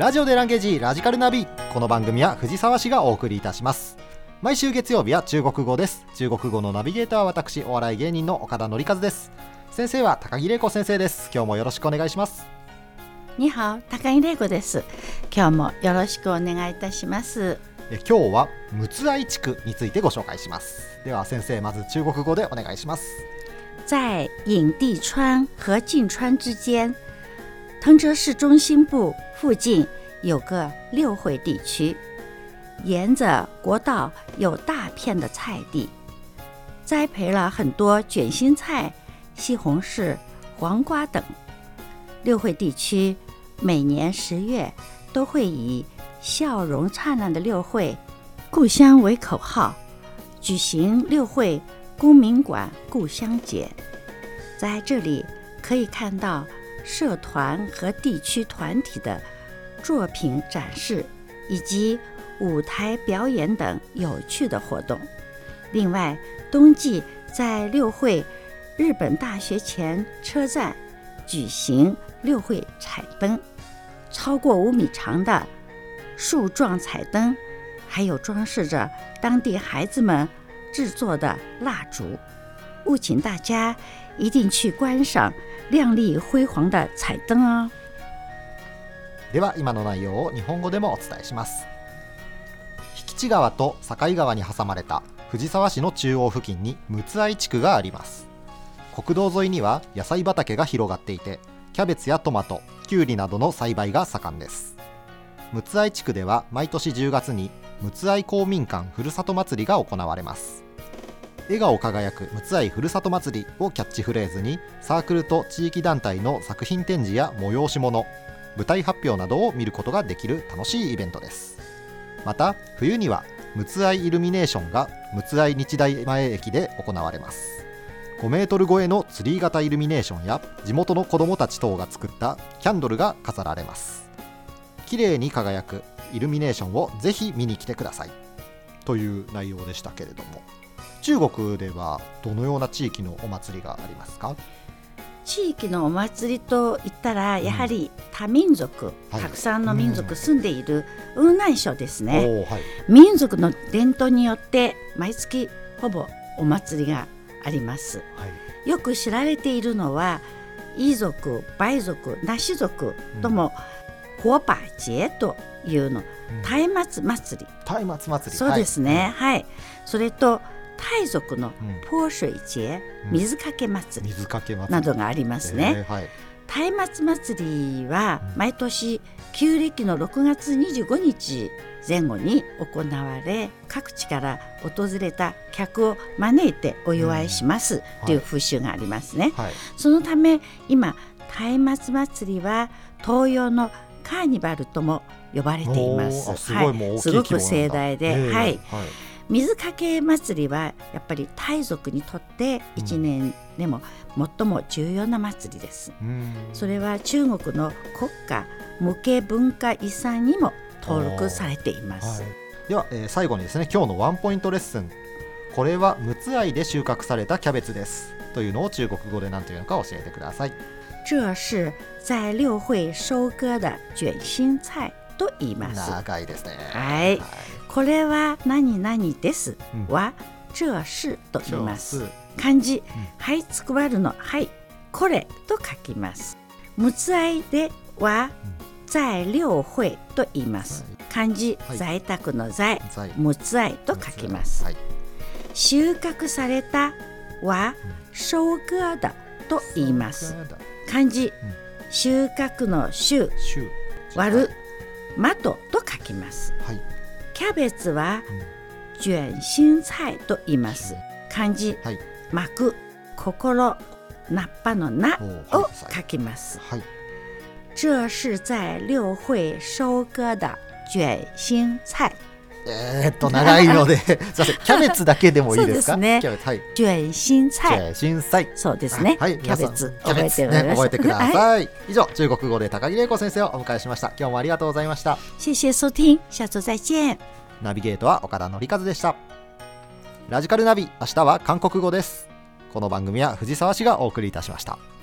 ラジオでランゲージラジカルナビ。この番組は藤沢市がお送りいたします。毎週月曜日は中国語です。中国語のナビゲーターは私、お笑い芸人の岡田典和です。先生は高木玲子先生です。今日もよろしくお願いします。 にはお、高木玲子です。今日もよろしくお願いいたします。 今日は陸奥愛地区についてご紹介します。では先生、まず中国語でお願いします。 在颍地川和晋川之间，滕浙市中心部附近有个六会地区，沿着国道有大片的菜地，栽培了很多卷心菜、西红柿、黄瓜等。六会地区每年10月都会以笑容灿烂的六会故乡为口号，举行六会公民馆故乡节。在这里可以看到社团和地区团体的作品展示以及舞台表演等有趣的活动。另外，冬季在六会日本大学前车站举行六会彩灯，超过5米长的树状彩灯，还有装饰着当地孩子们制作的蜡烛。务请大家一定去观赏亮麗輝煌的彩燈哦。 では今の内容を日本語でもお伝えします。引地川と境川に挟まれた藤沢市の中央付近に陸奥愛地区があります。国道沿いには野菜畑が広がっていて、キャベツやトマト、キュウリなどの栽培が盛んです。陸奥愛地区では毎年10月に陸奥愛公民館ふるさと祭りが行われます。笑顔輝く陸奥愛ふるさと祭りをキャッチフレーズに、サークルと地域団体の作品展示や催し物、舞台発表などを見ることができる楽しいイベントです。また冬には陸奥愛イルミネーションが陸奥愛日大前駅で行われます。5メートル超えのツリー型イルミネーションや地元の子どもたち等が作ったキャンドルが飾られます。綺麗に輝くイルミネーションをぜひ見に来てくださいという内容でしたけれども、中国ではどのような地域のお祭りがありますか？ 地域のお祭りといったらやはり多民族、たくさんの民族住んでいる雲南省ですね。民族の伝統によって毎月ほぼお祭りがあります。よく知られているのは彝族、梅族、那氏族とも火把節というの、松明祭り。 松明祭り、 そうですね、それとタイ族の潑水節、水かけ祭りなどがありますね。松明祭りは毎年旧暦の6月25日前後に行われ、各地から訪れた客を招いてお祝いしますという風習がありますね。そのため今松明祭りは東洋のカーニバルとも呼ばれています。すごく盛大で、水かけ祭りはやっぱりタイ族にとって1年でも最も重要な祭りです。それは中国の国家無形文化遺産にも登録されています。 では、最後にですね、今日のワンポイントレッスン。これは陸奥愛で収穫されたキャベツですというのを中国語で何というのか教えてください。 这是在六会收割的卷心菜と言います。 長いですね。 これは何々ですは、这是と言います。漢字、つくばるのこれと書きます。陸奥愛では、在六会と言います。漢字、在宅の在、陸奥愛と書きます。収穫されたは、收割だと言います。漢字、収穫の収、割る、的と書きます。キャベツは卷心菜と言います。漢字、巻く、心、菜っぱの菜を書きます。这是在六会收割的卷心菜。 長いのですいません、キャベツだけでもいいですか？ そうですね、卷心菜。そうですね、キャベツ覚えてください。以上、中国語で高木玲子先生をお迎えしました。今日もありがとうございました。 谢谢收听，下周再见。 ナビゲートは岡田典和でした。ラジカルナビ、明日は韓国語です。この番組は藤沢市がお送りいたしました。